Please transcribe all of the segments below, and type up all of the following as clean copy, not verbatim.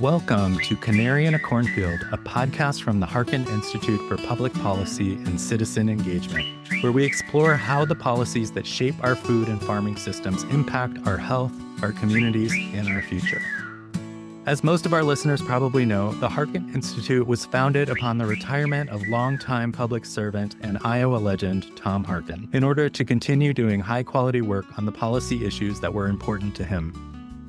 Welcome to Canary in a Cornfield, a podcast from the Harkin Institute for Public Policy and Citizen Engagement, where we explore how the policies that shape our food and farming systems impact our health, our communities, and our future. As most of our listeners probably know, the Harkin Institute was founded upon the retirement of longtime public servant and Iowa legend Tom Harkin, in order to continue doing high-quality work on the policy issues that were important to him.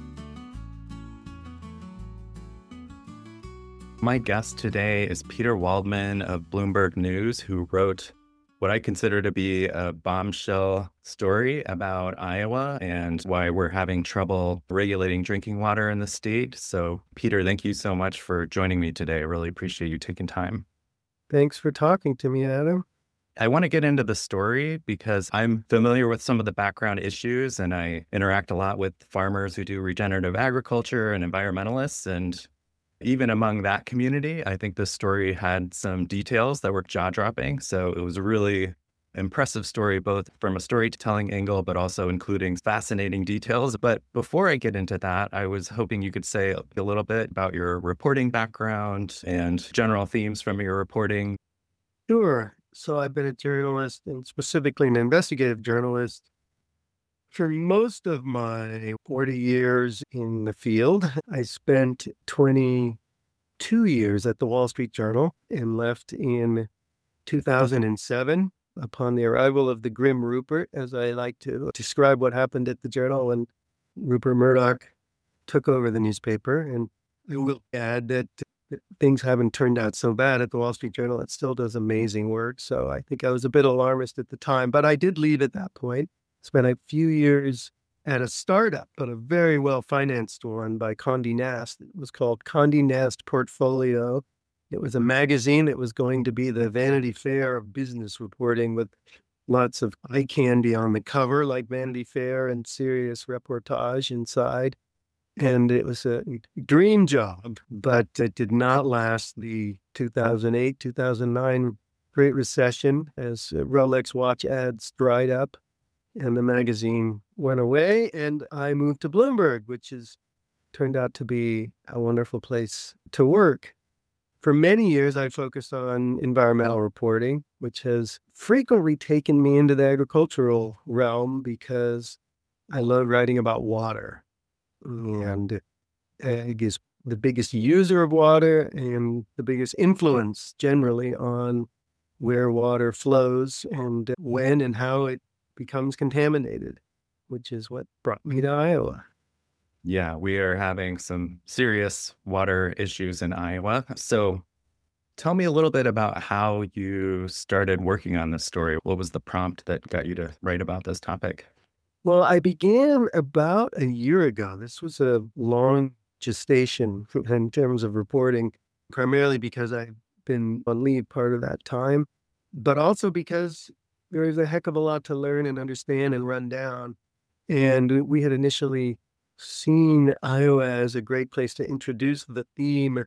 My guest today is Peter Waldman of Bloomberg News, who wrote what I consider to be a bombshell story about Iowa and why we're having trouble regulating drinking water in the state. So, Peter, thank you so much for joining me today. I really appreciate you taking time. Thanks for talking to me, Adam. I want to get into the story because I'm familiar with some of the background issues, and I interact a lot with farmers who do regenerative agriculture and environmentalists. And even among that community, I think this story had some details that were jaw-dropping. So it was a really impressive story, both from a storytelling angle, but also including fascinating details. But before I get into that, I was hoping you could say a little bit about your reporting background and general themes from your reporting. Sure. So I've been a journalist, and specifically an investigative journalist, for most of my 40 years in the field. I spent 22 years at the Wall Street Journal and left in 2007 upon the arrival of the Grim Rupert, as I like to describe what happened at the Journal when Rupert Murdoch took over the newspaper. And I will add that things haven't turned out so bad at the Wall Street Journal. It still does amazing work. So I think I was a bit alarmist at the time, but I did leave at that point. Spent a few years at a startup, but a very well-financed one by Condé Nast. It was called Condé Nast Portfolio. It was a magazine that was going to be the Vanity Fair of business reporting, with lots of eye candy on the cover, like Vanity Fair, and serious reportage inside. And it was a dream job, but it did not last the 2008, 2009 Great Recession, as Rolex watch ads dried up. And the magazine went away, and I moved to Bloomberg, which has turned out to be a wonderful place to work. For many years, I focused on environmental reporting, which has frequently taken me into the agricultural realm because I love writing about water. And ag is the biggest user of water and the biggest influence generally on where water flows and when and how it becomes contaminated, which is what brought me to Iowa. Yeah, we are having some serious water issues in Iowa. So tell me a little bit about how you started working on this story. What was the prompt that got you to write about this topic? Well, I began about a year ago. This was a long gestation in terms of reporting, primarily because I've been on leave part of that time, but also because there is a heck of a lot to learn and understand and run down. And we had initially seen Iowa as a great place to introduce the theme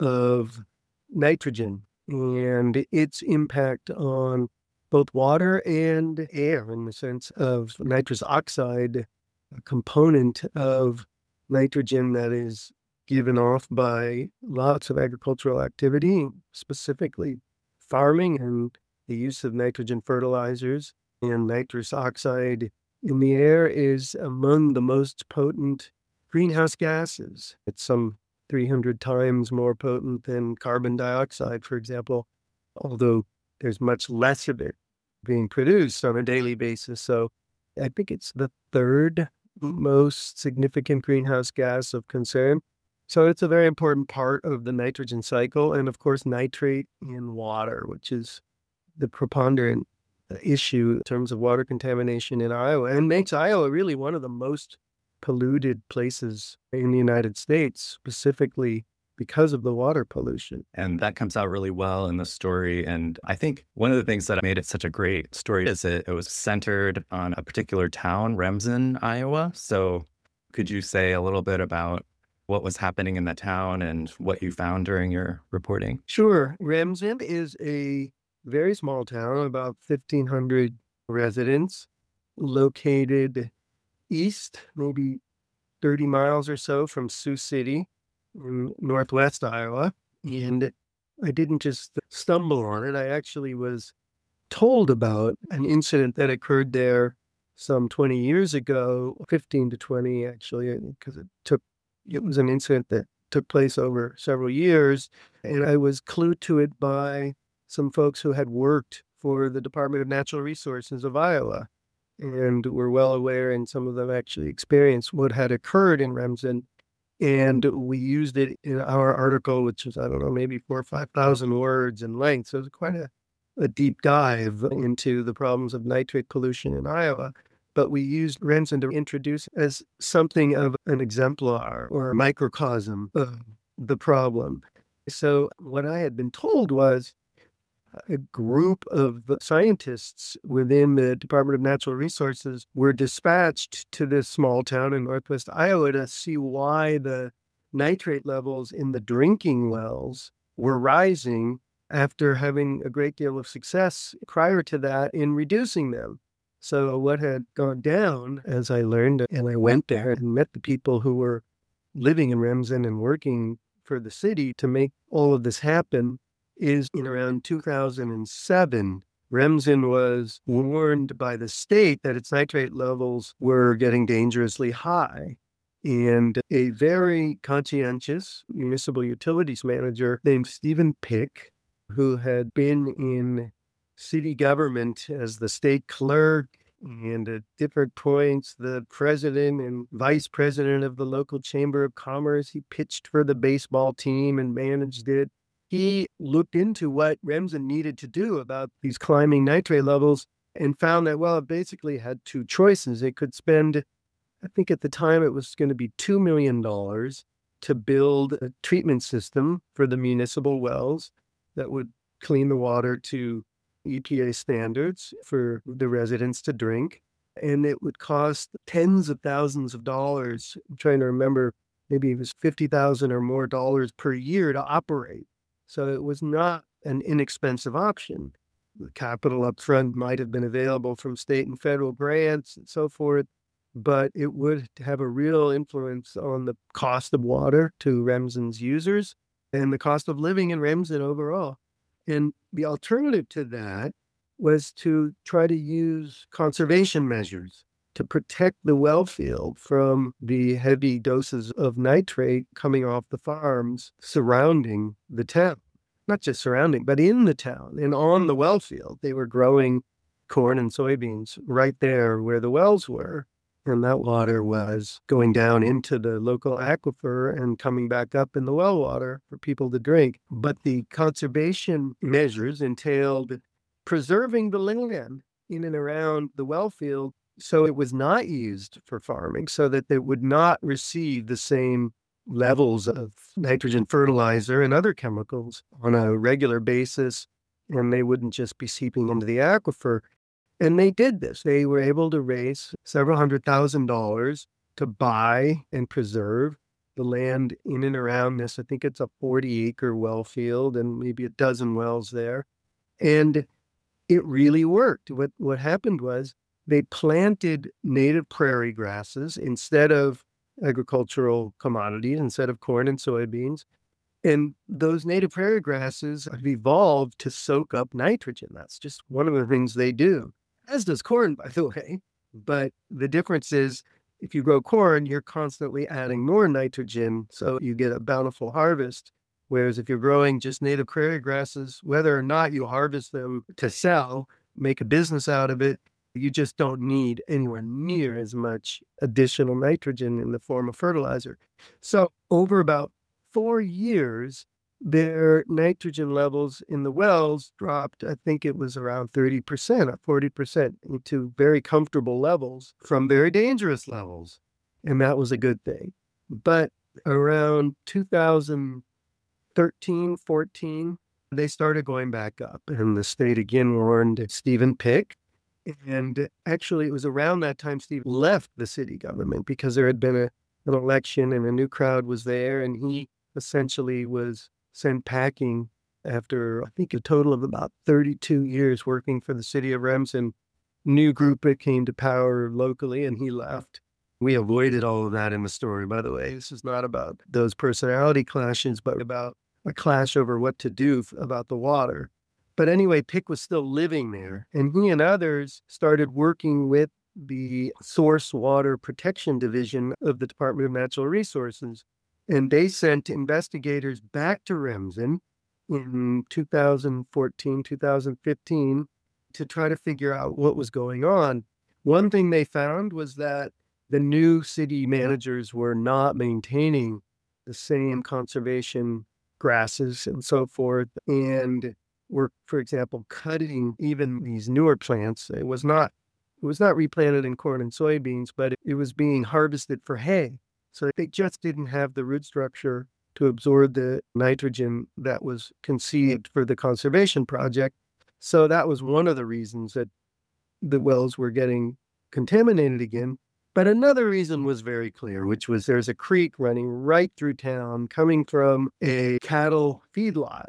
of nitrogen and its impact on both water and air, in the sense of nitrous oxide, a component of nitrogen that is given off by lots of agricultural activity, specifically farming and the use of nitrogen fertilizers. And nitrous oxide in the air is among the most potent greenhouse gases. It's some 300 times more potent than carbon dioxide, for example, although there's much less of it being produced on a daily basis. So I think it's the third most significant greenhouse gas of concern. So it's a very important part of the nitrogen cycle. And of course, nitrate in water, which is the preponderant issue in terms of water contamination in Iowa, and makes Iowa really one of the most polluted places in the United States, specifically because of the water pollution. And that comes out really well in the story. And I think one of the things that made it such a great story is it was centered on a particular town, Remsen, Iowa. So could you say a little bit about what was happening in the town and what you found during your reporting? Sure. Remsen is a very small town, about 1,500 residents, located east, maybe 30 miles or so from Sioux City. in northwest Iowa. And I didn't just stumble on it. I actually was told about an incident that occurred there some 20 years ago, 15 to 20, actually, because it was an incident that took place over several years. And I was clued to it by some folks who had worked for the Department of Natural Resources of Iowa and were well aware, and some of them actually experienced what had occurred in Remsen. And we used it in our article, which is, I don't know, maybe 4,000 or 5,000 words in length. So it was quite a deep dive into the problems of nitrate pollution in Iowa. But we used Remsen to introduce as something of an exemplar or a microcosm of the problem. So what I had been told was a group of scientists within the Department of Natural Resources were dispatched to this small town in northwest Iowa to see why the nitrate levels in the drinking wells were rising after having a great deal of success prior to that in reducing them. So what had gone down, as I learned, and I went there and met the people who were living in Remsen and working for the city to make all of this happen, is in around 2007, Remsen was warned by the state that its nitrate levels were getting dangerously high. And a very conscientious municipal utilities manager named Stephen Pick, who had been in city government as the state clerk and at different points, the president and vice president of the local chamber of commerce, he pitched for the baseball team and managed it. He looked into what Remsen needed to do about these climbing nitrate levels and found that, well, it basically had two choices. It could spend, I think at the time it was going to be $2 million to build a treatment system for the municipal wells that would clean the water to EPA standards for the residents to drink. And it would cost tens of thousands of dollars. I'm trying to remember, maybe it was $50,000 or more dollars per year to operate. So it was not an inexpensive option. The capital up front might have been available from state and federal grants and so forth, but it would have a real influence on the cost of water to Remsen's users and the cost of living in Remsen overall. And the alternative to that was to try to use conservation measures to protect the well field from the heavy doses of nitrate coming off the farms surrounding the town. Not just surrounding, but in the town and on the well field. They were growing corn and soybeans right there where the wells were. And that water was going down into the local aquifer and coming back up in the well water for people to drink. But the conservation measures entailed preserving the land in and around the well field so it was not used for farming, so that they would not receive the same levels of nitrogen fertilizer and other chemicals on a regular basis, and they wouldn't just be seeping into the aquifer. And they did this. They were able to raise several $100,000 to buy and preserve the land in and around this. I think it's a 40-acre well field and maybe a dozen wells there. And it really worked. What happened was they planted native prairie grasses instead of agricultural commodities, instead of corn and soybeans. And those native prairie grasses have evolved to soak up nitrogen. That's just one of the things they do, as does corn, by the way. But the difference is if you grow corn, you're constantly adding more nitrogen, so you get a bountiful harvest. Whereas if you're growing just native prairie grasses, whether or not you harvest them to sell, make a business out of it, you just don't need anywhere near as much additional nitrogen in the form of fertilizer. So over about 4 years, their nitrogen levels in the wells dropped, I think it was around 30% or 40% into very comfortable levels from very dangerous levels. And that was a good thing. But around 2013, 14, they started going back up. And the state again warned Stephen Pick. And actually, it was around that time Steve left the city government because there had been an election and a new crowd was there. And he essentially was sent packing after, I think, a total of about 32 years working for the city of Remsen. New group that came to power locally, and he left. We avoided all of that in the story, by the way. This is not about those personality clashes, but about a clash over what to do about the water. But anyway, Pick was still living there, and he and others started working with the Source Water Protection Division of the Department of Natural Resources. And they sent investigators back to Remsen in 2014, 2015 to try to figure out what was going on. One thing they found was that the new city managers were not maintaining the same conservation grasses and so forth, and were, for example, cutting even these newer plants. It was not replanted in corn and soybeans, but it was being harvested for hay. So they just didn't have the root structure to absorb the nitrogen that was conceived for the conservation project. So that was one of the reasons that the wells were getting contaminated again. But another reason was very clear, which was there's a creek running right through town coming from a cattle feedlot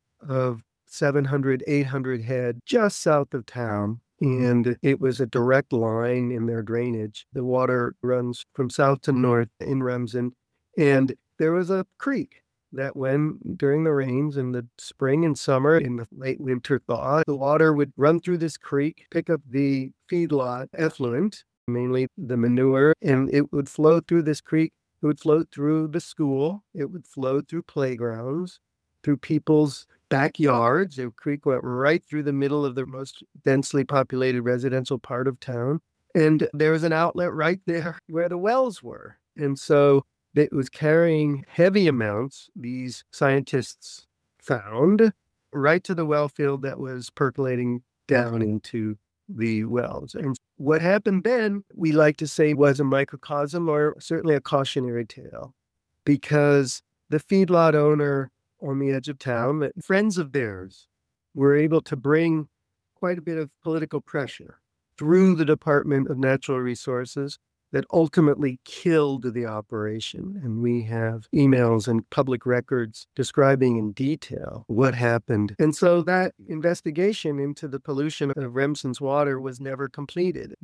of 700, 800 head just south of town. And it was a direct line in their drainage. The water runs from south to north in Remsen. And there was a creek that when during the rains in the spring and summer, in the late winter thaw, the water would run through this creek, pick up the feedlot effluent, mainly the manure, and it would flow through this creek. It would flow through the school. It would flow through playgrounds, through people's backyards. The creek went right through the middle of the most densely populated residential part of town. And there was an outlet right there where the wells were. And so it was carrying heavy amounts, these scientists found, right to the well field that was percolating down into the wells. And what happened then, we like to say, was a microcosm, or certainly a cautionary tale, because the feedlot owner on the edge of town, friends of theirs, were able to bring quite a bit of political pressure through the Department of Natural Resources that ultimately killed the operation. And we have emails and public records describing in detail what happened. And so that investigation into the pollution of Remsen's water was never completed.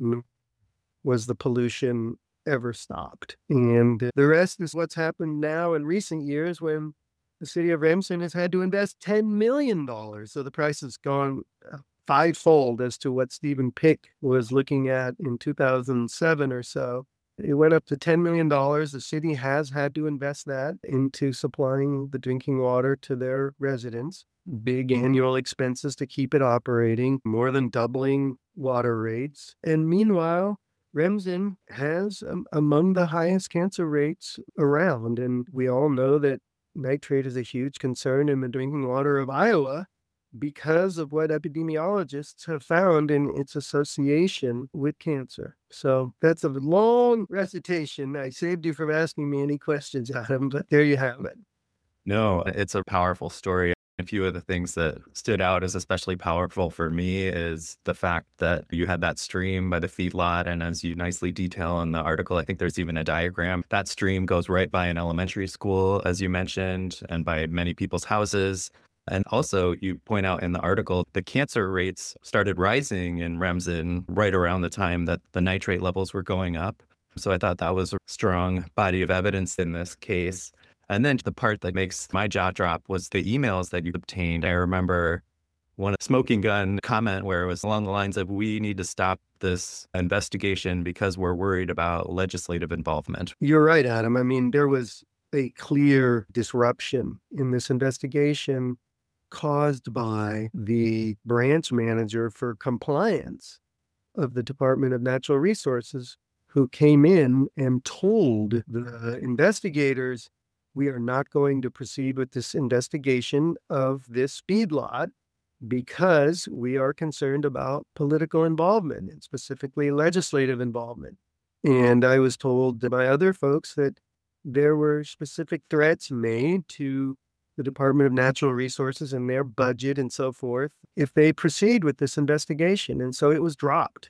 Was the pollution ever stopped? And the rest is what's happened now in recent years, when the city of Remsen has had to invest $10 million. So the price has gone fivefold as to what Stephen Pick was looking at in 2007 or so. It went up to $10 million. The city has had to invest that into supplying the drinking water to their residents. Big annual expenses to keep it operating, more than doubling water rates. And meanwhile, Remsen has among the highest cancer rates around. And we all know that nitrate is a huge concern in the drinking water of Iowa, because of what epidemiologists have found in its association with cancer. So that's a long recitation. I saved you from asking me any questions, Adam, but there you have it. No, it's a powerful story. A few of the things that stood out as especially powerful for me is the fact that you had that stream by the feedlot. And as you nicely detail in the article, I think there's even a diagram. That stream goes right by an elementary school, as you mentioned, and by many people's houses. And also, you point out in the article, the cancer rates started rising in Remsen right around the time that the nitrate levels were going up. So I thought that was a strong body of evidence in this case. And then the part that makes my jaw drop was the emails that you obtained. I remember one smoking gun comment where it was along the lines of, we need to stop this investigation because we're worried about legislative involvement. You're right, Adam. I mean, there was a clear disruption in this investigation caused by the branch manager for compliance of the Department of Natural Resources, who came in and told the investigators, we are not going to proceed with this investigation of this feedlot because we are concerned about political involvement, and specifically legislative involvement. And I was told by other folks that there were specific threats made to the Department of Natural Resources and their budget and so forth if they proceed with this investigation. And so it was dropped.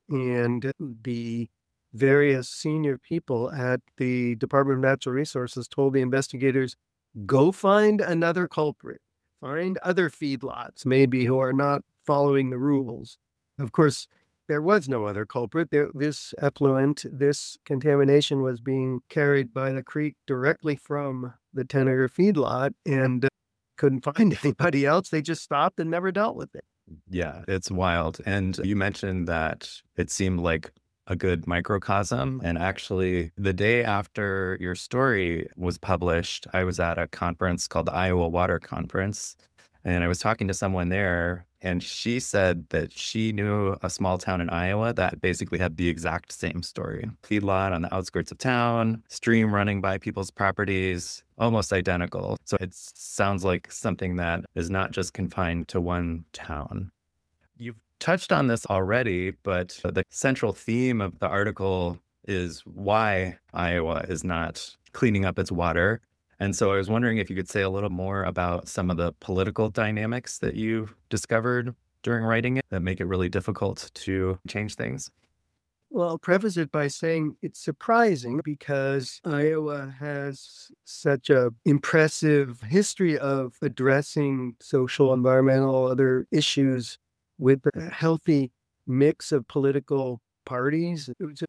And the various senior people at the Department of Natural Resources told the investigators, go find another culprit, find other feedlots maybe who are not following the rules. Of course, there was no other culprit. This effluent, this contamination was being carried by the creek directly from the Tennecker feedlot and couldn't find anybody else. They just stopped and never dealt with it. Yeah, it's wild. And you mentioned that it seemed like a good microcosm. And actually, the day after your story was published, I was at a conference called the Iowa Water Conference. And I was talking to someone there, and she said that she knew a small town in Iowa that basically had the exact same story. Feedlot on the outskirts of town, stream running by people's properties, almost identical. So it sounds like something that is not just confined to one town. You've touched on this already, but the central theme of the article is why Iowa is not cleaning up its water. And so I was wondering if you could say a little more about some of the political dynamics that you discovered during writing it that make it really difficult to change things. Well, I'll preface it by saying it's surprising because Iowa has such a impressive history of addressing social, environmental, other issues with a healthy mix of political parties. It was a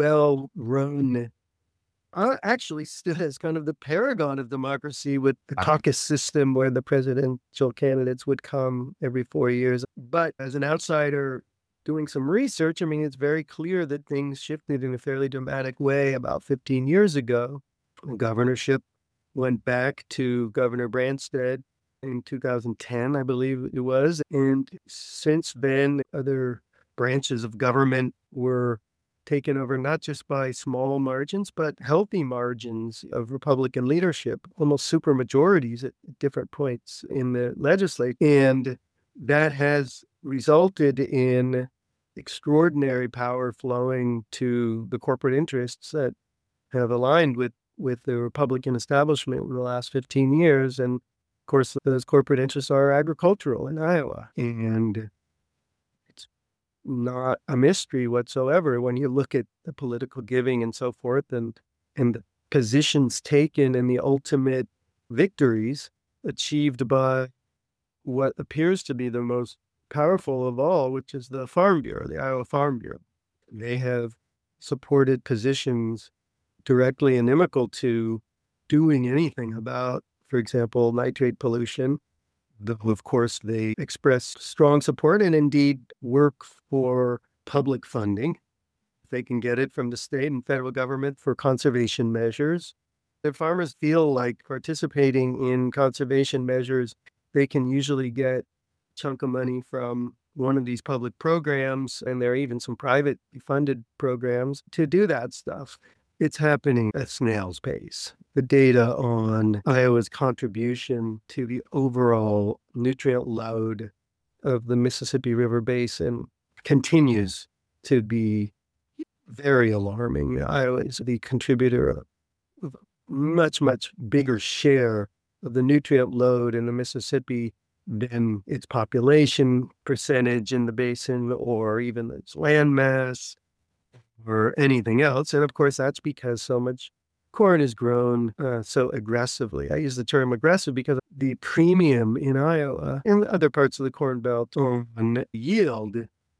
well-run, actually stood as kind of the paragon of democracy with the caucus system where the presidential candidates would come every 4 years. But as an outsider doing some research, I mean, it's very clear that things shifted in a fairly dramatic way about 15 years ago. The governorship went back to Governor Branstad in 2010, I believe it was. And since then, other branches of government were taken over not just by small margins, but healthy margins of Republican leadership, almost super majorities at different points in the legislature. And that has resulted in extraordinary power flowing to the corporate interests that have aligned with the Republican establishment in the last 15 years. And of course, those corporate interests are agricultural in Iowa. And not a mystery whatsoever when you look at the political giving and so forth and the positions taken and the ultimate victories achieved by what appears to be the most powerful of all, which is the Farm Bureau, the Iowa Farm Bureau. They have supported positions directly inimical to doing anything about, for example, nitrate pollution. Of course, they express strong support and indeed work for public funding. If they can get it from the state and federal government for conservation measures. If farmers feel like participating in conservation measures, they can usually get a chunk of money from one of these public programs, and there are even some privately funded programs to do that stuff. It's happening at snail's pace. The data on Iowa's contribution to the overall nutrient load of the Mississippi River Basin continues to be very alarming. Iowa is the contributor of a much, much bigger share of the nutrient load in the Mississippi than its population percentage in the basin or even its land mass or anything else. And of course, that's because so much corn is grown so aggressively. I use the term aggressive because the premium in Iowa and other parts of the Corn Belt on yield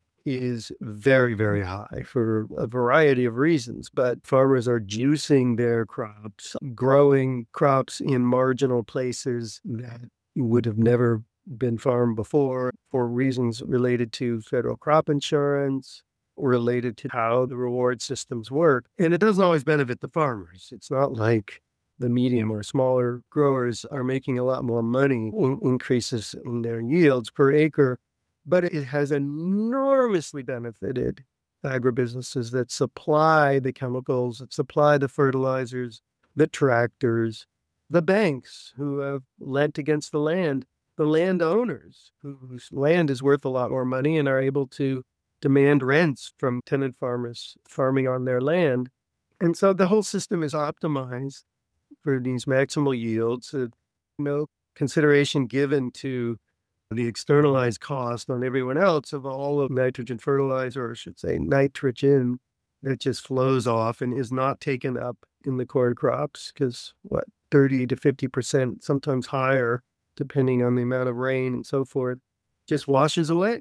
is very, very high for a variety of reasons. But farmers are juicing their crops, growing crops in marginal places that would have never been farmed before for reasons related to federal crop insurance, related to how the reward systems work. And it doesn't always benefit the farmers. It's not like the medium or smaller growers are making a lot more money in increases in their yields per acre, but it has enormously benefited agribusinesses that supply the chemicals, that supply the fertilizers, the tractors, the banks who have lent against the landowners whose land is worth a lot more money and are able to demand rents from tenant farmers farming on their land. And so the whole system is optimized for these maximal yields. No consideration given to the externalized cost on everyone else of all of nitrogen fertilizer, or I should say nitrogen, that just flows off and is not taken up in the corn crops because 30 to 50%, sometimes higher, depending on the amount of rain and so forth, just washes away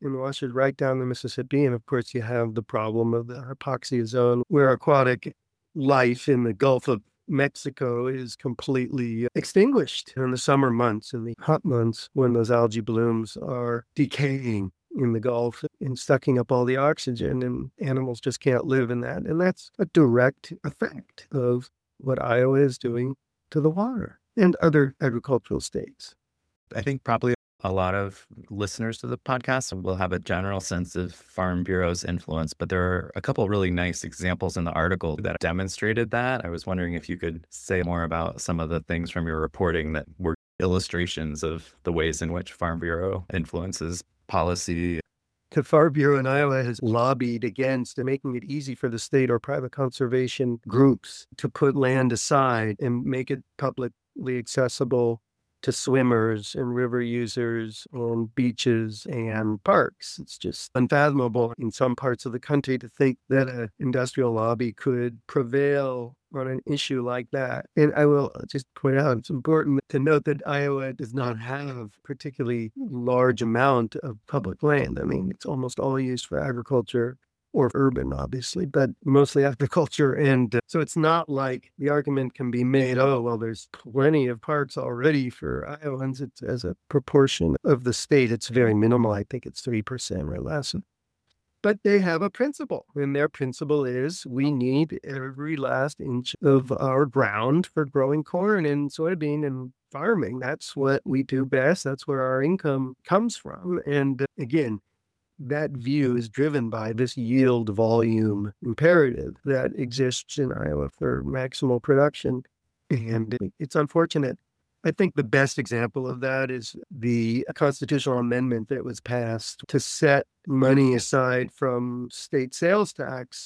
and washes right down the Mississippi. And of course, you have the problem of the hypoxia zone where aquatic life in the Gulf of Mexico is completely extinguished in the summer months and the hot months when those algae blooms are decaying in the Gulf and sucking up all the oxygen, and animals just can't live in that. And that's a direct effect of what Iowa is doing to the water and other agricultural states. I think probably a lot of listeners to the podcast will have a general sense of Farm Bureau's influence, but there are a couple of really nice examples in the article that demonstrated that. I was wondering if you could say more about some of the things from your reporting that were illustrations of the ways in which Farm Bureau influences policy. The Farm Bureau in Iowa has lobbied against making it easy for the state or private conservation groups to put land aside and make it publicly accessible to swimmers and river users on beaches and parks. It's just unfathomable in some parts of the country to think that an industrial lobby could prevail on an issue like that. And I will just point out, it's important to note that Iowa does not have particularly large amount of public land. I mean, it's almost all used for agriculture or urban, obviously, but mostly agriculture. And so it's not like the argument can be made, oh, well, there's plenty of parks already for Iowans. It's as a proportion of the state, it's very minimal. I think it's 3% or less. But they have a principle, and their principle is we need every last inch of our ground for growing corn and soybean and farming. That's what we do best. That's where our income comes from. And again, that view is driven by this yield volume imperative that exists in Iowa for maximal production. And it's unfortunate. I think the best example of that is the constitutional amendment that was passed to set money aside from state sales tax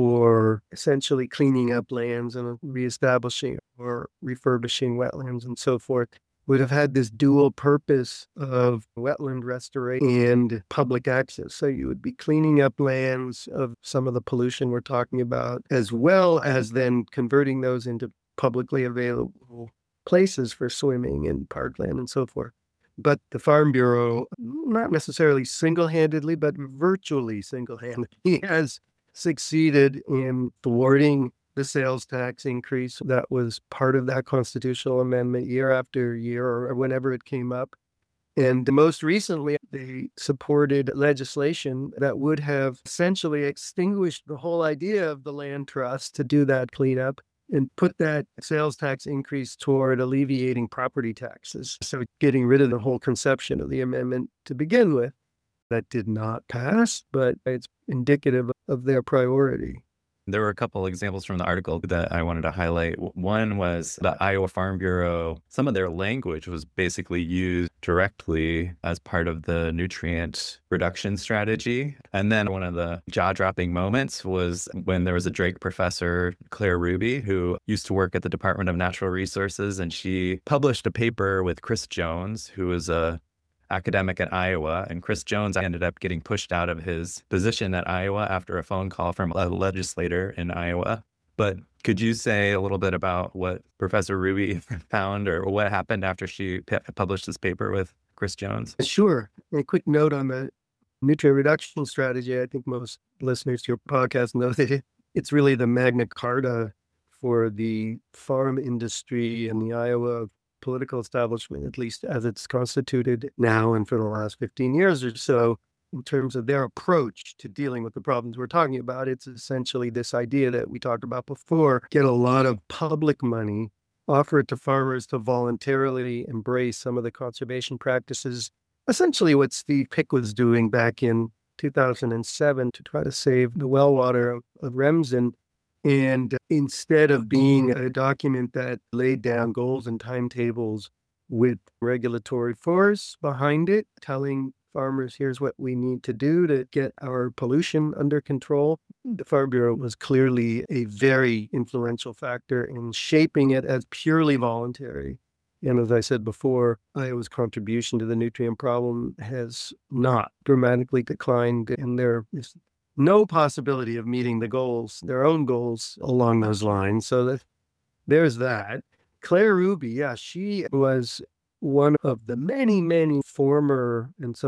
for essentially cleaning up lands and reestablishing or refurbishing wetlands and so forth. Would have had this dual purpose of wetland restoration and public access. So you would be cleaning up lands of some of the pollution we're talking about, as well as then converting those into publicly available places for swimming and parkland and so forth. But the Farm Bureau, not necessarily single-handedly, but virtually single-handedly, has succeeded in thwarting the sales tax increase that was part of that constitutional amendment year after year or whenever it came up. And most recently, they supported legislation that would have essentially extinguished the whole idea of the land trust to do that cleanup and put that sales tax increase toward alleviating property taxes. So getting rid of the whole conception of the amendment to begin with. That did not pass, but it's indicative of their priority. There were a couple examples from the article that I wanted to highlight. One was the Iowa Farm Bureau. Some of their language was basically used directly as part of the nutrient reduction strategy. And then one of the jaw-dropping moments was when there was a Drake professor, Claire Ruby, who used to work at the Department of Natural Resources, and she published a paper with Chris Jones, who was a academic at Iowa, and Chris Jones ended up getting pushed out of his position at Iowa after a phone call from a legislator in Iowa. But could you say a little bit about what Professor Ruby found or what happened after she published this paper with Chris Jones? Sure. A quick note on the nutrient reduction strategy. I think most listeners to your podcast know that it's really the Magna Carta for the farm industry in the Iowa political establishment, at least as it's constituted now and for the last 15 years or so, in terms of their approach to dealing with the problems we're talking about. It's essentially this idea that we talked about before, get a lot of public money, offer it to farmers to voluntarily embrace some of the conservation practices, essentially what Steve Pick was doing back in 2007 to try to save the well water of Remsen. And instead of being a document that laid down goals and timetables with regulatory force behind it, telling farmers, here's what we need to do to get our pollution under control, the Farm Bureau was clearly a very influential factor in shaping it as purely voluntary. And as I said before, Iowa's contribution to the nutrient problem has not dramatically declined, and there is no possibility of meeting the goals, their own goals along those lines. So there's that. Claire Ruby, yeah, she was one of the many, many former and some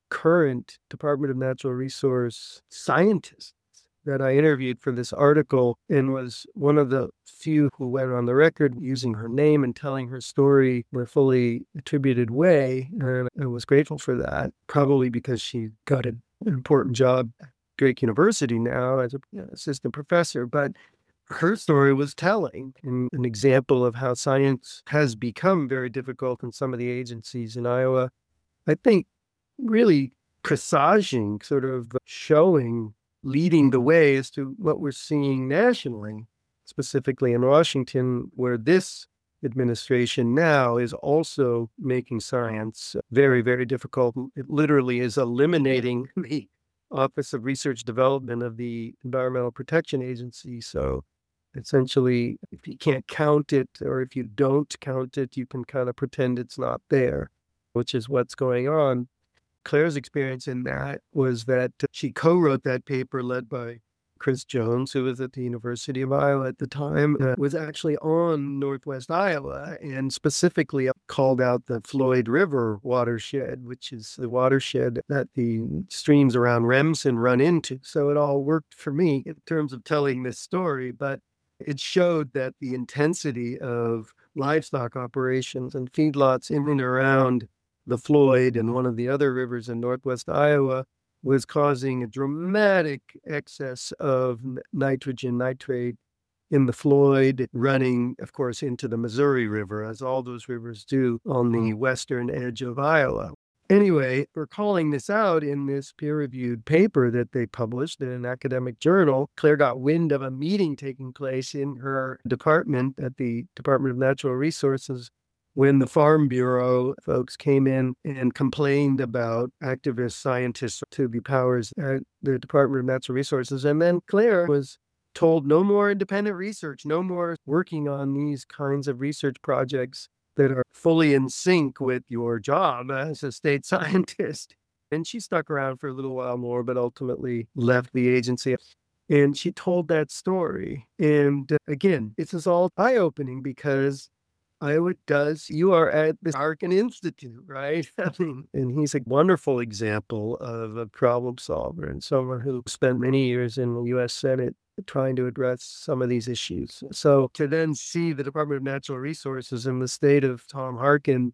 current Department of Natural Resource scientists that I interviewed for this article, and was one of the few who went on the record using her name and telling her story in a fully attributed way. And I was grateful for that, probably because she got an important job at Drake University now as an assistant professor. But her story was telling, and an example of how science has become very difficult in some of the agencies in Iowa. I think really presaging, sort of showing, leading the way as to what we're seeing nationally, specifically in Washington, where this administration now is also making science very, very difficult. It literally is eliminating the Office of Research Development of the Environmental Protection Agency. So essentially, if you can't count it, or if you don't count it, you can kind of pretend it's not there, which is what's going on. Claire's experience in that was that she co-wrote that paper led by Chris Jones, who was at the University of Iowa at the time, was actually on Northwest Iowa, and specifically called out the Floyd River watershed, which is the watershed that the streams around Remsen run into. So it all worked for me in terms of telling this story, but it showed that the intensity of livestock operations and feedlots in and around the Floyd and one of the other rivers in Northwest Iowa was causing a dramatic excess of nitrogen nitrate in the Floyd, running, of course, into the Missouri River, as all those rivers do on the western edge of Iowa. Anyway, we're calling this out in this peer-reviewed paper that they published in an academic journal. Claire got wind of a meeting taking place in her department at the Department of Natural Resources when the Farm Bureau folks came in and complained about activist scientists to the powers at the Department of Natural Resources. And then Claire was told no more independent research, no more working on these kinds of research projects that are fully in sync with your job as a state scientist. And she stuck around for a little while more, but ultimately left the agency. And she told that story. And again, this is all eye-opening because Iowa does, you are at the Arkin Institute, right? I mean, and he's a wonderful example of a problem solver and someone who spent many years in the U.S. Senate trying to address some of these issues. So to then see the Department of Natural Resources in the state of Tom Harkin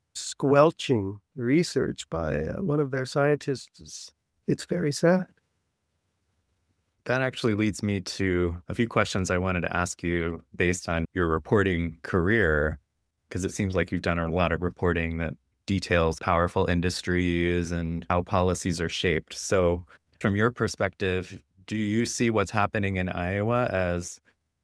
squelching research by one of their scientists, it's very sad. That actually leads me to a few questions I wanted to ask you based on your reporting career, because it seems like you've done a lot of reporting that details powerful industries and how policies are shaped. So from your perspective, do you see what's happening in Iowa as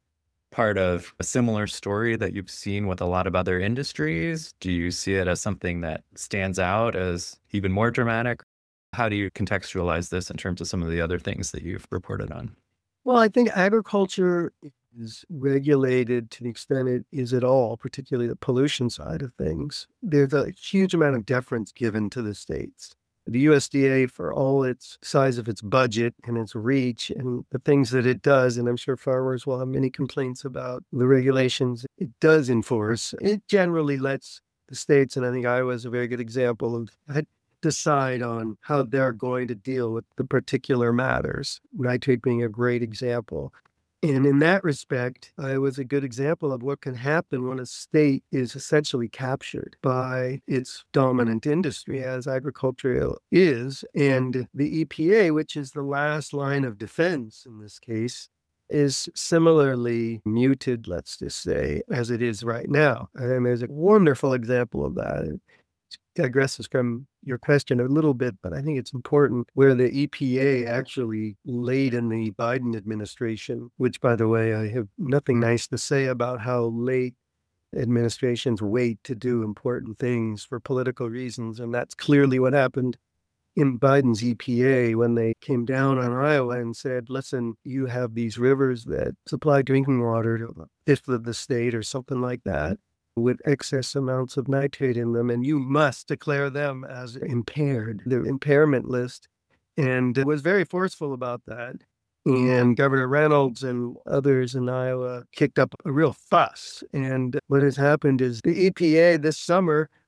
part of a similar story that you've seen with a lot of other industries? Do you see it as something that stands out as even more dramatic? How do you contextualize this in terms of some of the other things that you've reported on? Well, I think agriculture is regulated to the extent it is at all, particularly the pollution side of things. There's a huge amount of deference given to the states. The USDA, for all its size of its budget and its reach and the things that it does, and I'm sure farmers will have many complaints about the regulations it does enforce, it generally lets the states, and I think Iowa is a very good example of that, decide on how they're going to deal with the particular matters, nitrate being a great example. And in that respect, it was a good example of what can happen when a state is essentially captured by its dominant industry, as agriculture is. And the EPA, which is the last line of defense in this case, is similarly muted, let's just say, as it is right now. And there's a wonderful example of that. It digresses from your question a little bit, but I think it's important, where the EPA actually late in the Biden administration, which, by the way, I have nothing nice to say about how late administrations wait to do important things for political reasons. And that's clearly what happened in Biden's EPA when they came down on Iowa and said, listen, you have these rivers that supply drinking water to a fifth of the state or something like that, with excess amounts of nitrate in them, and you must declare them as impaired, the impairment list. And it was very forceful about that. And Governor Reynolds and others in Iowa kicked up a real fuss. And what has happened is the EPA this summer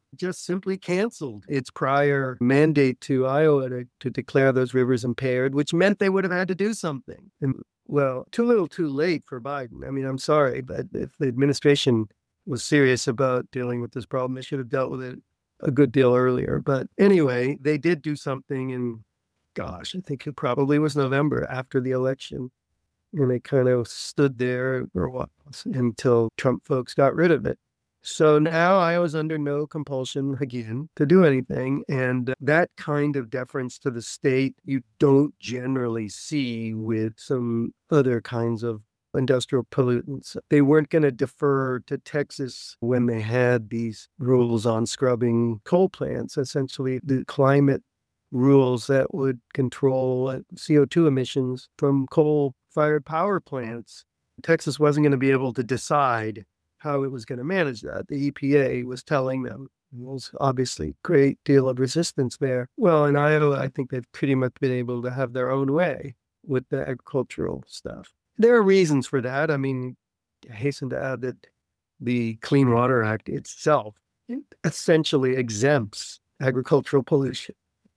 just simply canceled its prior mandate to Iowa to declare those rivers impaired, which meant they would have had to do something. And well, too little too late for Biden. I mean, I'm sorry, but if the administration was serious about dealing with this problem, they should have dealt with it a good deal earlier. But anyway, they did do something in, gosh, I think it probably was November after the election. And they kind of stood there for a while until Trump folks got rid of it. So now Iowa's under no compulsion again to do anything. And that kind of deference to the state you don't generally see with some other kinds of industrial pollutants. They weren't going to defer to Texas when they had these rules on scrubbing coal plants, essentially the climate rules that would control CO2 emissions from coal-fired power plants. Texas wasn't going to be able to decide how it was going to manage that. The EPA was telling them. There's obviously a great deal of resistance there. Well, in Iowa, I think they've pretty much been able to have their own way with the agricultural stuff. There are reasons for that. I mean, I hasten to add that the Clean Water Act itself essentially exempts agricultural pollution.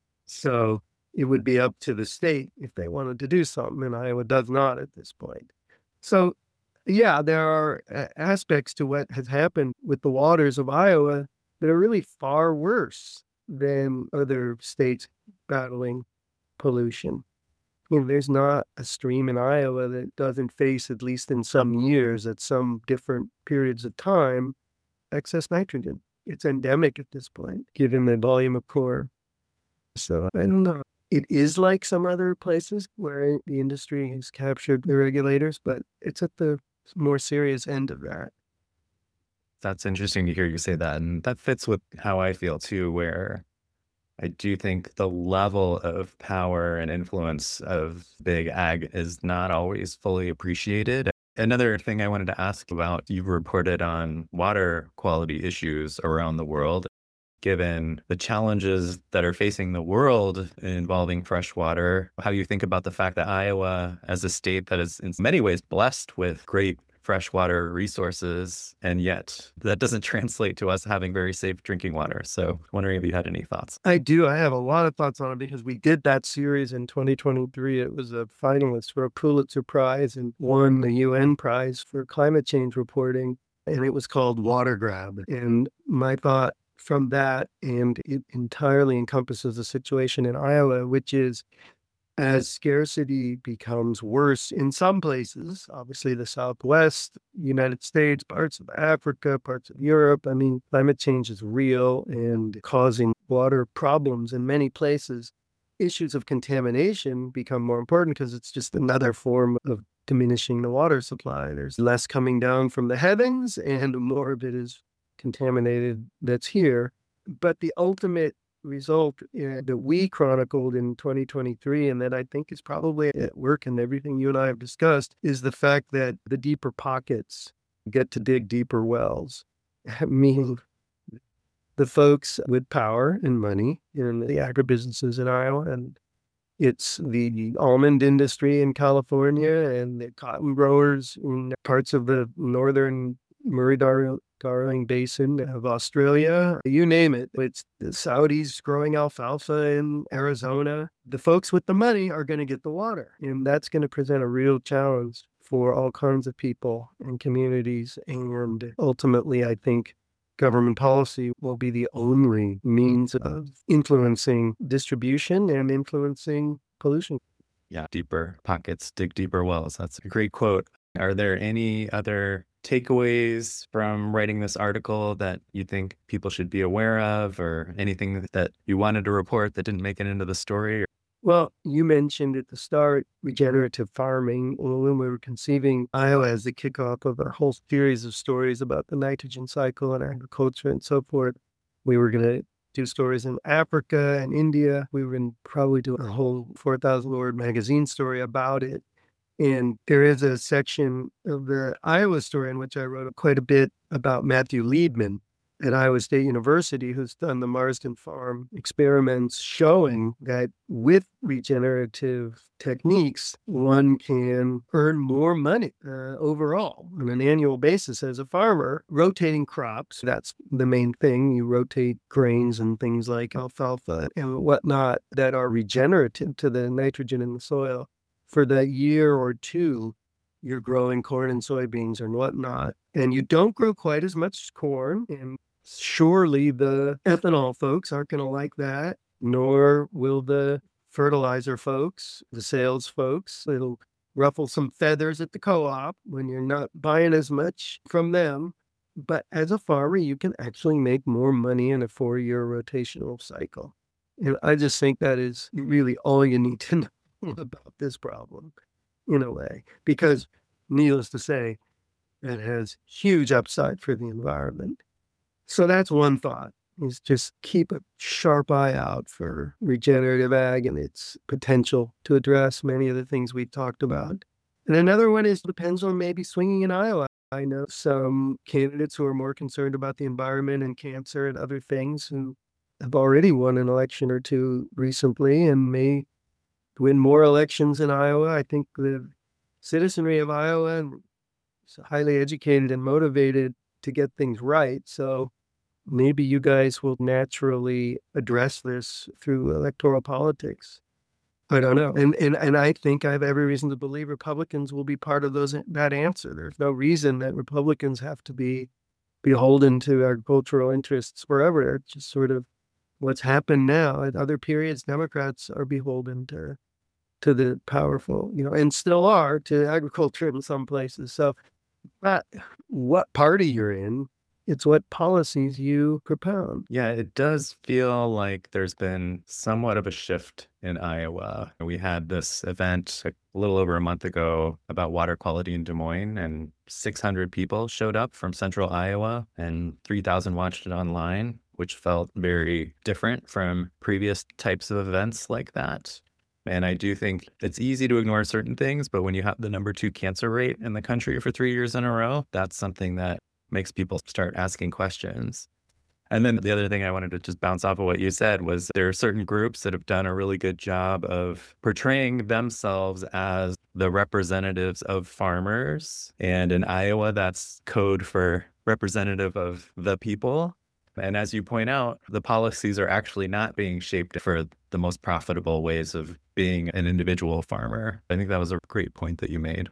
So it would be up to the state if they wanted to do something, and Iowa does not at this point. So, yeah, there are aspects to what has happened with the waters of Iowa that are really far worse than other states battling pollution. You know, there's not a stream in Iowa that doesn't face, at least in some years, at some different periods of time, excess nitrogen. It's endemic at this point, given the volume of core. So I don't know. It is like some other places where the industry has captured the regulators, but it's at the more serious end of that. That's interesting to hear you say that. And that fits with how I feel too, where I do think the level of power and influence of big ag is not always fully appreciated. Another thing I wanted to ask about, you've reported on water quality issues around the world. Given the challenges that are facing the world involving fresh water, how you think about the fact that Iowa, as a state that is in many ways blessed with great freshwater resources, and yet that doesn't translate to us having very safe drinking water. So wondering if you had any thoughts. I do. I have a lot of thoughts on it because we did that series in 2023. It was a finalist for a Pulitzer Prize and won the UN Prize for climate change reporting. And it was called Water Grab. And my thought from that, and it entirely encompasses the situation in Iowa, which is as scarcity becomes worse in some places, obviously the Southwest, United States, parts of Africa, parts of Europe. I mean, climate change is real and causing water problems in many places. Issues of contamination become more important because it's just another form of diminishing the water supply. There's less coming down from the heavens and more of it is contaminated that's here. But the ultimate result that we chronicled in 2023, and that I think is probably at work in everything you and I have discussed, is the fact that the deeper pockets get to dig deeper wells. I mean, the folks with power and money in the agribusinesses in Iowa, and it's the almond industry in California and the cotton growers in parts of the northern Murray-Darling Basin of Australia, you name it. It's the Saudis growing alfalfa in Arizona. The folks with the money are going to get the water, and that's going to present a real challenge for all kinds of people and communities. And ultimately, I think government policy will be the only means of influencing distribution and influencing pollution. Yeah, deeper pockets, dig deeper wells. That's a great quote. Are there any other takeaways from writing this article that you think people should be aware of, or anything that you wanted to report that didn't make it into the story? Well, you mentioned at the start regenerative farming. When we were conceiving Iowa as the kickoff of a whole series of stories about the nitrogen cycle and agriculture and so forth, we were going to do stories in Africa and India. We were going to probably do a whole 4,000 word magazine story about it. And there is a section of the Iowa story in which I wrote quite a bit about Matthew Liebman. at Iowa State University who's done the Marsden Farm experiments showing that with regenerative techniques, one can earn more money overall on an annual basis as a farmer. Rotating crops, that's the main thing. You rotate grains and things like alfalfa and whatnot that are regenerative to the nitrogen in the soil. For that year or two, you're growing corn and soybeans and whatnot, and you don't grow quite as much corn. And surely the ethanol folks aren't going to like that, nor will the fertilizer folks, the sales folks. It'll ruffle some feathers at the co-op when you're not buying as much from them. But as a farmer, you can actually make more money in a 4-year rotational cycle. And I just think that is really all you need to know about this problem, in a way, because needless to say, it has huge upside for the environment. So that's one thought, is just keep a sharp eye out for regenerative ag and its potential to address many of the things we talked about. And another one is the pendulum maybe swinging in Iowa. I know some candidates who are more concerned about the environment and cancer and other things who have already won an election or two recently and may win more elections in Iowa. I think the citizenry of Iowa is highly educated and motivated to get things right. So maybe you guys will naturally address this through electoral politics. I don't know. And I think I have every reason to believe Republicans will be part of that answer. There's no reason that Republicans have to be beholden to agricultural interests forever. It's just sort of what's happened now. At other periods, Democrats are beholden to the powerful, and still are, to agriculture in some places. So not what party you're in, it's what policies you propound. Yeah, it does feel like there's been somewhat of a shift in Iowa. We had this event a little over a month ago about water quality in Des Moines, and 600 people showed up from central Iowa and 3,000 watched it online, which felt very different from previous types of events like that. And I do think it's easy to ignore certain things, but when you have the number 2 cancer rate in the country for 3 years in a row, that's something that makes people start asking questions. And then the other thing I wanted to just bounce off of what you said was there are certain groups that have done a really good job of portraying themselves as the representatives of farmers. And in Iowa, that's code for representative of the people. And as you point out, the policies are actually not being shaped for the most profitable ways of being an individual farmer. I think that was a great point that you made.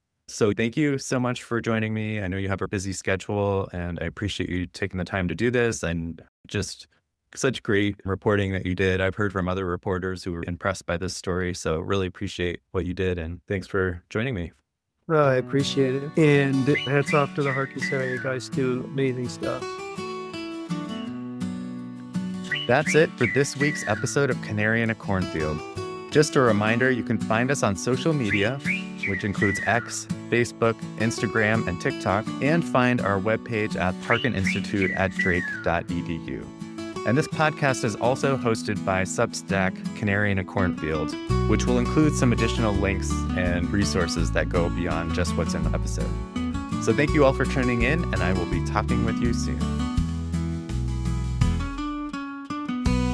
So thank you so much for joining me. I know you have a busy schedule, and I appreciate you taking the time to do this, and just such great reporting that you did. I've heard from other reporters who were impressed by this story, so really appreciate what you did, and thanks for joining me. Well, I appreciate it. And hats off to the Harkey Center. You guys do amazing stuff. That's it for this week's episode of Canary in a Cornfield. Just a reminder, you can find us on social media, which includes X, Facebook, Instagram, and TikTok, and find our webpage at parkininstitute@drake.edu. And this podcast is also hosted by Substack Canary in a Cornfield, which will include some additional links and resources that go beyond just what's in the episode. So thank you all for tuning in, and I will be talking with you soon.